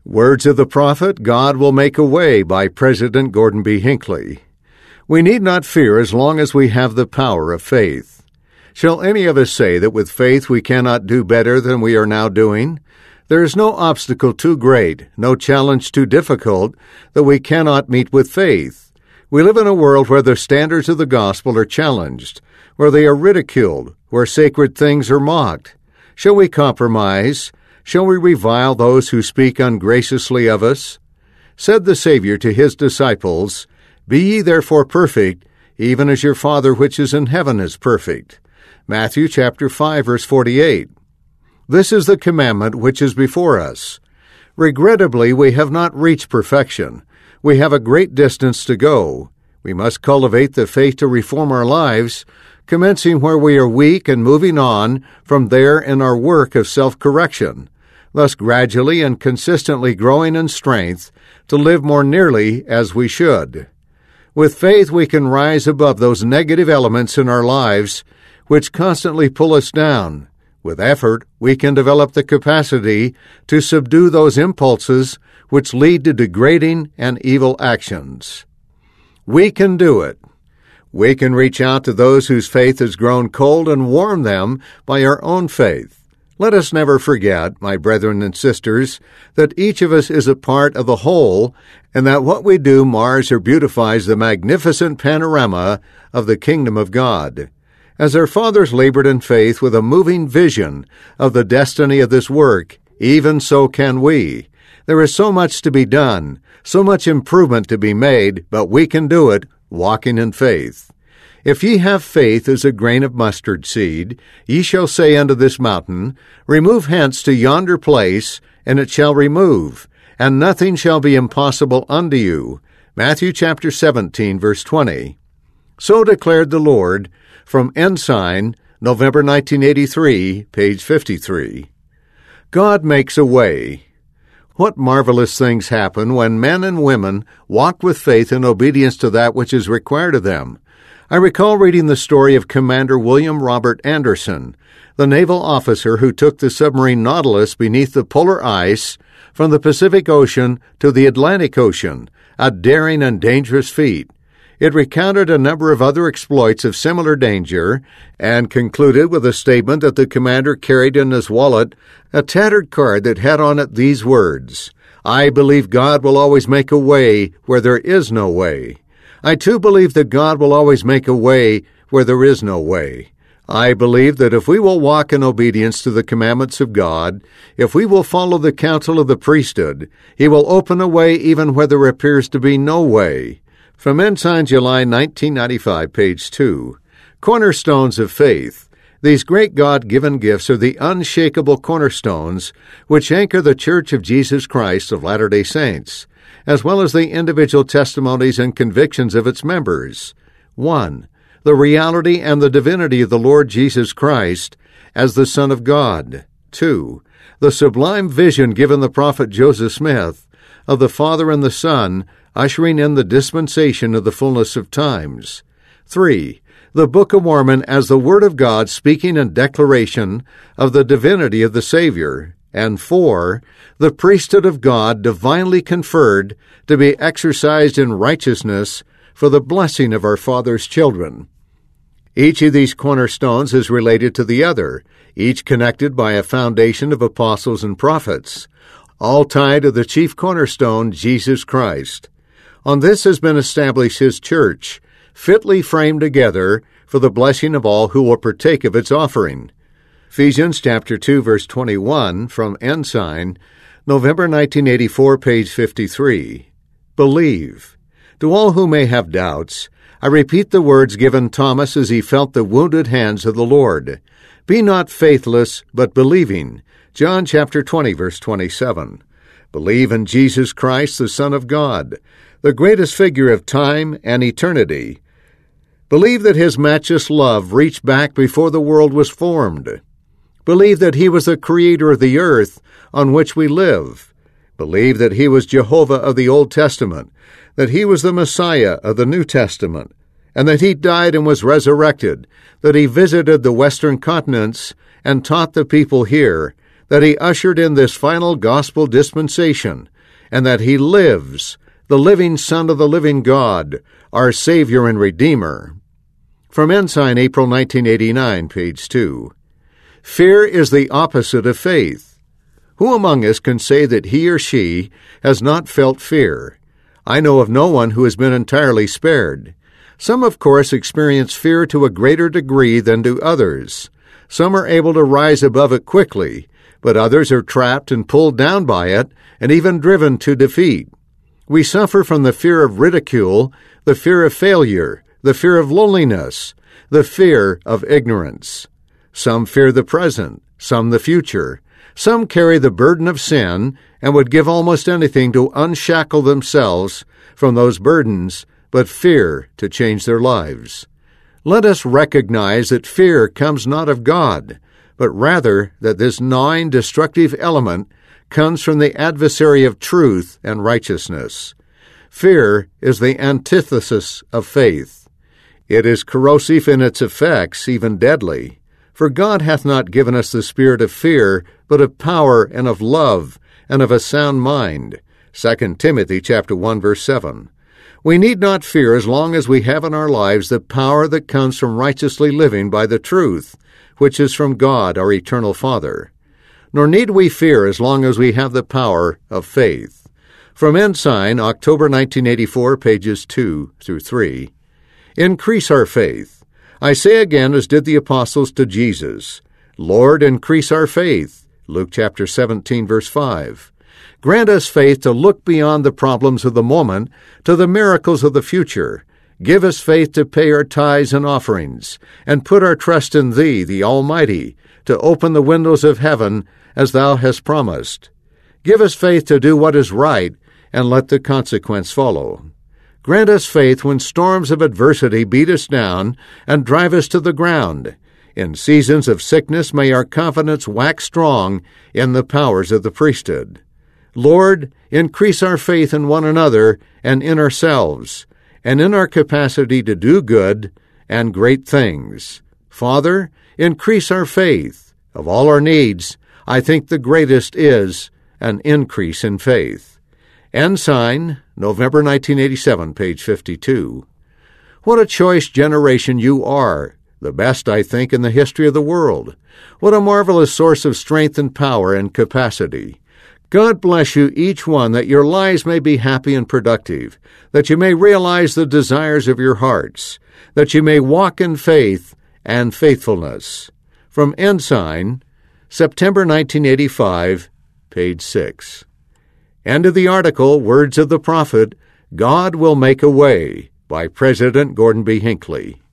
Words of the prophet, God will make a way, by President Gordon B. Hinckley. We need not fear as long as we have the power of faith. Shall any of us say that with faith we cannot do better than we are now doing? There is no obstacle too great, no challenge too difficult, that we cannot meet with faith. We live in a world where the standards of the gospel are challenged, where they are ridiculed, where sacred things are mocked. Shall we compromise? Shall we revile those who speak ungraciously of us? Said the Savior to his disciples, Be ye therefore perfect, even as your Father which is in heaven is perfect. Matthew chapter 5, verse 48. This is the commandment which is before us. Regrettably, we have not reached perfection. We have a great distance to go. We must cultivate the faith to reform our lives, commencing where we are weak and moving on from there in our work of self-correction, thus gradually and consistently growing in strength to live more nearly as we should. With faith, we can rise above those negative elements in our lives which constantly pull us down. With effort, we can develop the capacity to subdue those impulses which lead to degrading and evil actions. We can do it. We can reach out to those whose faith has grown cold and warm them by our own faith. Let us never forget, my brethren and sisters, that each of us is a part of the whole, and that what we do mars or beautifies the magnificent panorama of the kingdom of God. As our fathers labored in faith with a moving vision of the destiny of this work, even so can we. There is so much to be done, so much improvement to be made, but we can do it, walking in faith. If ye have faith as a grain of mustard seed, ye shall say unto this mountain, Remove hence to yonder place, and it shall remove, and nothing shall be impossible unto you. Matthew chapter 17, verse 20. So declared the Lord, from Ensign, November 1983, page 53. God makes a way. What marvelous things happen when men and women walk with faith and obedience to that which is required of them. I recall reading the story of Commander William Robert Anderson, the naval officer who took the submarine Nautilus beneath the polar ice from the Pacific Ocean to the Atlantic Ocean, a daring and dangerous feat. It recounted a number of other exploits of similar danger and concluded with a statement that the commander carried in his wallet a tattered card that had on it these words, I believe God will always make a way where there is no way. I too believe that God will always make a way where there is no way. I believe that if we will walk in obedience to the commandments of God, if we will follow the counsel of the priesthood, He will open a way even where there appears to be no way. From Ensign, July 1995, page 2. Cornerstones of Faith. These great God-given gifts are the unshakable cornerstones which anchor the Church of Jesus Christ of Latter-day Saints, as well as the individual testimonies and convictions of its members. 1. The reality and the divinity of the Lord Jesus Christ as the Son of God. 2. The sublime vision given the prophet Joseph Smith of the Father and the Son ushering in the dispensation of the fullness of times. 3. The Book of Mormon as the Word of God speaking in declaration of the divinity of the Savior. And 4. The priesthood of God divinely conferred to be exercised in righteousness for the blessing of our Father's children. Each of these cornerstones is related to the other, each connected by a foundation of apostles and prophets, all tied to the chief cornerstone, Jesus Christ. On this has been established His church, fitly framed together for the blessing of all who will partake of its offering. Ephesians chapter 2, verse 21, from Ensign, November 1984, page 53. Believe. To all who may have doubts, I repeat the words given Thomas as he felt the wounded hands of the Lord. Be not faithless, but believing. John chapter 20, verse 27. Believe in Jesus Christ, the Son of God, the greatest figure of time and eternity. Believe that His matchless love reached back before the world was formed. Believe that He was the creator of the earth on which we live. Believe that He was Jehovah of the Old Testament, that He was the Messiah of the New Testament, and that He died and was resurrected, that He visited the western continents and taught the people here, that He ushered in this final gospel dispensation, and that He lives, the living Son of the living God, our Savior and Redeemer. From Ensign, April 1989, page 2. Fear is the opposite of faith. Who among us can say that he or she has not felt fear? I know of no one who has been entirely spared. Some, of course, experience fear to a greater degree than do others. Some are able to rise above it quickly, but others are trapped and pulled down by it and even driven to defeat. We suffer from the fear of ridicule, the fear of failure, the fear of loneliness, the fear of ignorance. Some fear the present, some the future. Some carry the burden of sin and would give almost anything to unshackle themselves from those burdens, but fear to change their lives. Let us recognize that fear comes not of God, but rather that this gnawing, destructive element comes from the adversary of truth and righteousness. Fear is the antithesis of faith. It is corrosive in its effects, even deadly. For God hath not given us the spirit of fear, but of power and of love and of a sound mind. 2 Timothy chapter 1, verse 7. We need not fear as long as we have in our lives the power that comes from righteously living by the truth, which is from God, our eternal Father. Nor need we fear as long as we have the power of faith. From Ensign, October 1984, pages 2 through 3. Increase our faith. I say again, as did the apostles to Jesus, Lord, increase our faith. Luke chapter 17, verse 5. Grant us faith to look beyond the problems of the moment to the miracles of the future. Give us faith to pay our tithes and offerings, and put our trust in Thee, the Almighty, to open the windows of heaven as Thou hast promised. Give us faith to do what is right, and let the consequence follow. Grant us faith when storms of adversity beat us down and drive us to the ground. In seasons of sickness may our confidence wax strong in the powers of the priesthood. Lord, increase our faith in one another and in ourselves, and in our capacity to do good and great things. Father, increase our faith. Of all our needs, I think the greatest is an increase in faith. Ensign, November 1987, page 52. What a choice generation you are, the best, I think, in the history of the world. What a marvelous source of strength and power and capacity. God bless you each one, that your lives may be happy and productive, that you may realize the desires of your hearts, that you may walk in faith and faithfulness. From Ensign, September 1985, page 6. End of the article, Words of the Prophet, God Will Make a Way, by President Gordon B. Hinckley.